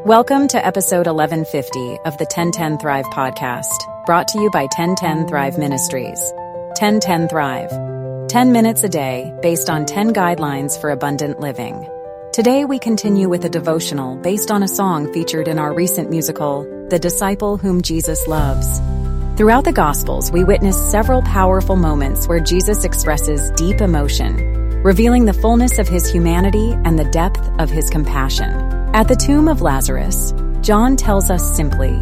Welcome to episode 1150 of the 1010 Thrive podcast, brought to you by 1010 Thrive Ministries. 1010 Thrive. 10 minutes a day based on 10 guidelines for abundant living. Today we continue with a devotional based on a song featured in our recent musical, The Disciple Whom Jesus Loves. Throughout the Gospels, we witness several powerful moments where Jesus expresses deep emotion, revealing the fullness of his humanity and the depth of his compassion. At the tomb of Lazarus, John tells us simply,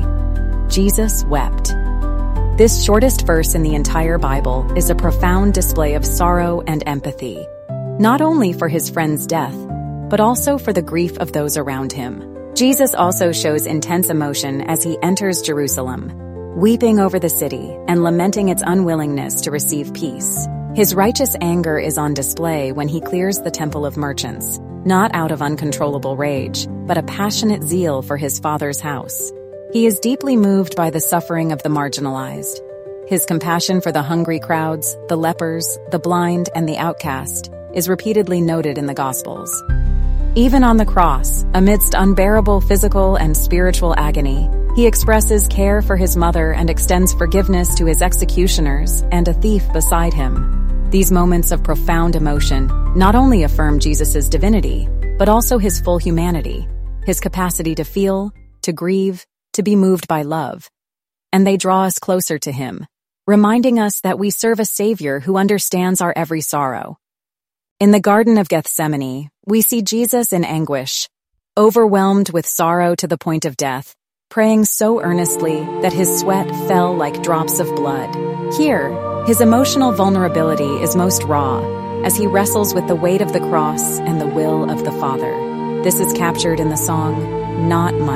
Jesus wept. This shortest verse in the entire Bible is a profound display of sorrow and empathy, not only for his friend's death, but also for the grief of those around him. Jesus also shows intense emotion as he enters Jerusalem, weeping over the city and lamenting its unwillingness to receive peace. His righteous anger is on display when he clears the temple of merchants, not out of uncontrollable rage, but a passionate zeal for his Father's house. He is deeply moved by the suffering of the marginalized. His compassion for the hungry crowds, the lepers, the blind, and the outcast is repeatedly noted in the Gospels. Even on the cross, amidst unbearable physical and spiritual agony, he expresses care for his mother and extends forgiveness to his executioners and a thief beside him. These moments of profound emotion not only affirm Jesus' divinity, but also his full humanity, his capacity to feel, to grieve, to be moved by love. And they draw us closer to him, reminding us that we serve a Savior who understands our every sorrow. In the Garden of Gethsemane, we see Jesus in anguish, overwhelmed with sorrow to the point of death, praying so earnestly that his sweat fell like drops of blood. Here, his emotional vulnerability is most raw, as he wrestles with the weight of the cross and the will of the Father. This is captured in the song, Not My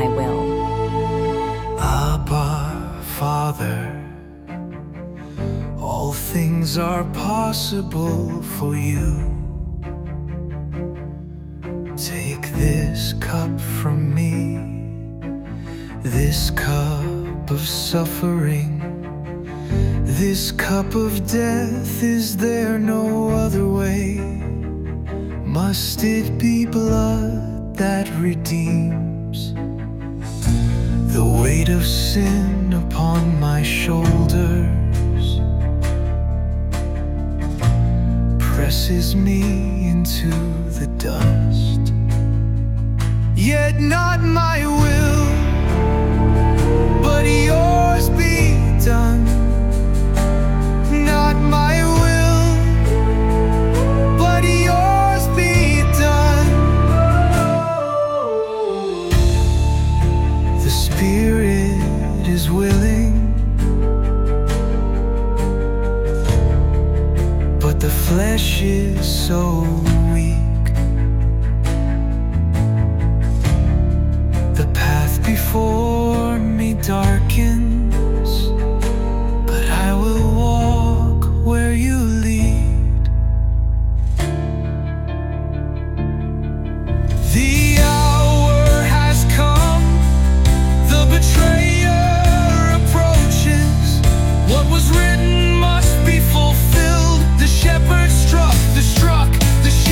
Will. Abba, Father, all things are possible for you. Take this cup from me, this cup of suffering, this cup of death. Is there no other way? Must it be blood that redeems? The weight of sin upon my shoulders presses me into the dust. Yet not my will, but yours be done. Not my will, but yours be done. The spirit is willing, but the flesh is so weak. The path before me darkens, but I will walk where you lead. The hour has come, the betrayer approaches. What was written must be fulfilled. The shepherd struck, the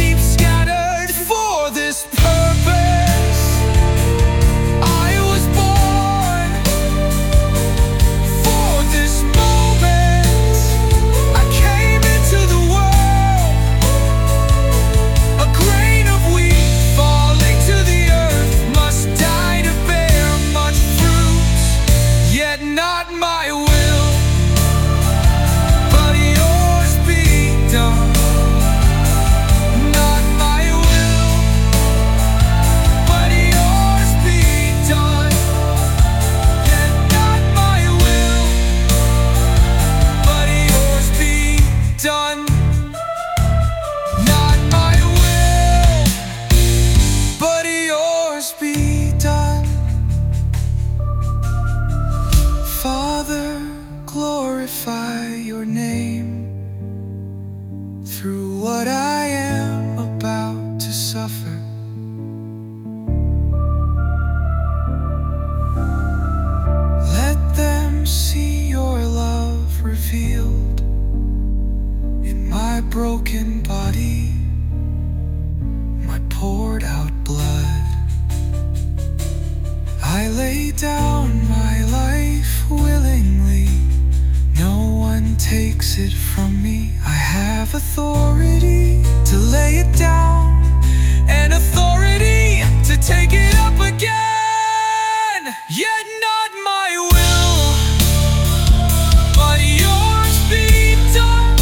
down my life willingly. No one takes it from me. I have authority to lay it down and authority to take it up again. Yet not my will, but yours be done.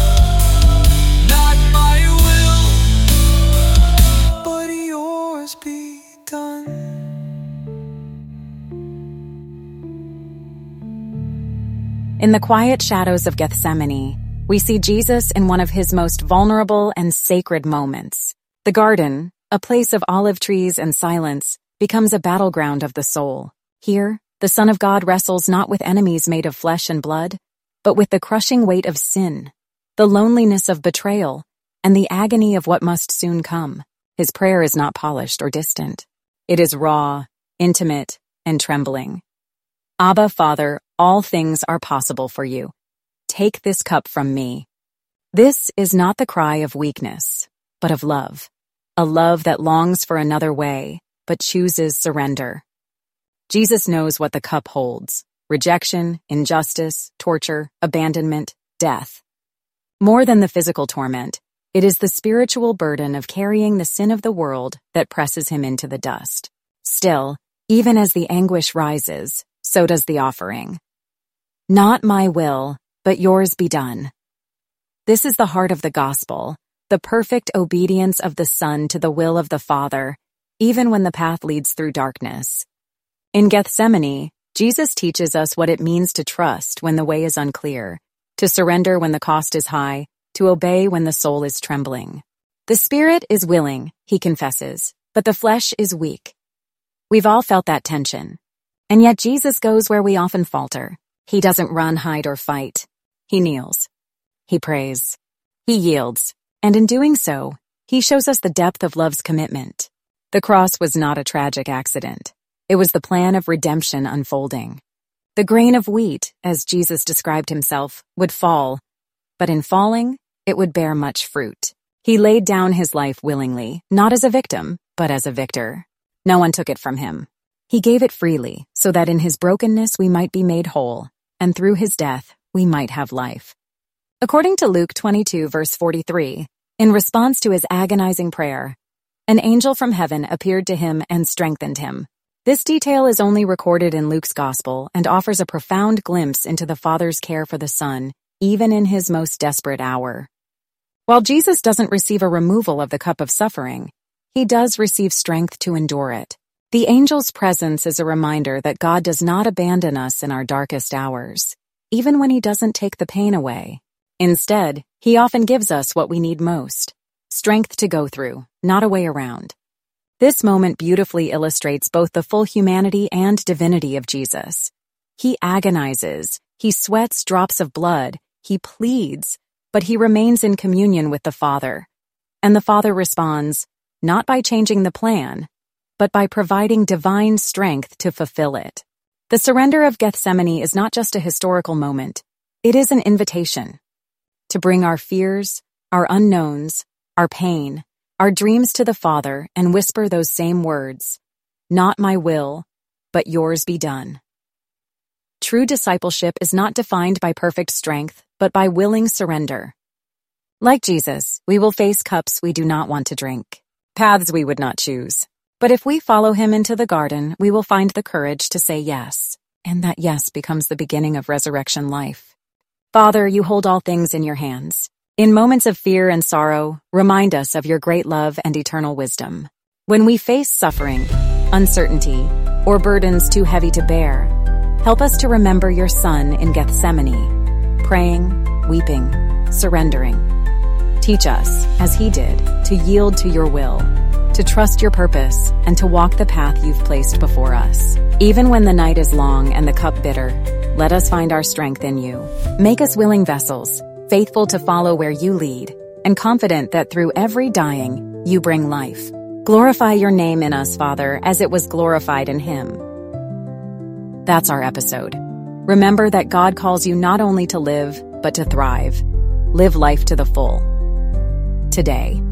Not my will, but yours be done. In the quiet shadows of Gethsemane, we see Jesus in one of his most vulnerable and sacred moments. The garden, a place of olive trees and silence, becomes a battleground of the soul. Here, the Son of God wrestles not with enemies made of flesh and blood, but with the crushing weight of sin, the loneliness of betrayal, and the agony of what must soon come. His prayer is not polished or distant. It is raw, intimate, and trembling. Abba, Father, all things are possible for you. Take this cup from me. This is not the cry of weakness, but of love. A love that longs for another way, but chooses surrender. Jesus knows what the cup holds: rejection, injustice, torture, abandonment, death. More than the physical torment, it is the spiritual burden of carrying the sin of the world that presses him into the dust. Still, even as the anguish rises, so does the offering. Not my will, but yours be done. This is the heart of the gospel, the perfect obedience of the Son to the will of the Father, even when the path leads through darkness. In Gethsemane, Jesus teaches us what it means to trust when the way is unclear, to surrender when the cost is high, to obey when the soul is trembling. The spirit is willing, he confesses, but the flesh is weak. We've all felt that tension. And yet Jesus goes where we often falter. He doesn't run, hide, or fight. He kneels. He prays. He yields. And in doing so, he shows us the depth of love's commitment. The cross was not a tragic accident. It was the plan of redemption unfolding. The grain of wheat, as Jesus described himself, would fall, but in falling, it would bear much fruit. He laid down his life willingly, not as a victim, but as a victor. No one took it from him. He gave it freely, so that in his brokenness we might be made whole, and through his death we might have life. According to Luke 22, verse 43, in response to his agonizing prayer, an angel from heaven appeared to him and strengthened him. This detail is only recorded in Luke's gospel and offers a profound glimpse into the Father's care for the Son, even in his most desperate hour. While Jesus doesn't receive a removal of the cup of suffering, he does receive strength to endure it. The angel's presence is a reminder that God does not abandon us in our darkest hours, even when he doesn't take the pain away. Instead, he often gives us what we need most: strength to go through, not a way around. This moment beautifully illustrates both the full humanity and divinity of Jesus. He agonizes, he sweats drops of blood, he pleads, but he remains in communion with the Father. And the Father responds, not by changing the plan, but by providing divine strength to fulfill it. The surrender of Gethsemane is not just a historical moment. It is an invitation to bring our fears, our unknowns, our pain, our dreams to the Father and whisper those same words, "Not my will, but yours be done." True discipleship is not defined by perfect strength, but by willing surrender. Like Jesus, we will face cups we do not want to drink, paths we would not choose. But if we follow him into the garden, we will find the courage to say yes, and that yes becomes the beginning of resurrection life. Father, you hold all things in your hands. In moments of fear and sorrow, remind us of your great love and eternal wisdom. When we face suffering, uncertainty, or burdens too heavy to bear, help us to remember your Son in Gethsemane, praying, weeping, surrendering. Teach us, as he did, to yield to your will, to trust your purpose, and to walk the path you've placed before us. Even when the night is long and the cup bitter, let us find our strength in you. Make us willing vessels, faithful to follow where you lead, and confident that through every dying, you bring life. Glorify your name in us, Father, as it was glorified in him. That's our episode. Remember that God calls you not only to live, but to thrive. Live life to the full. Today.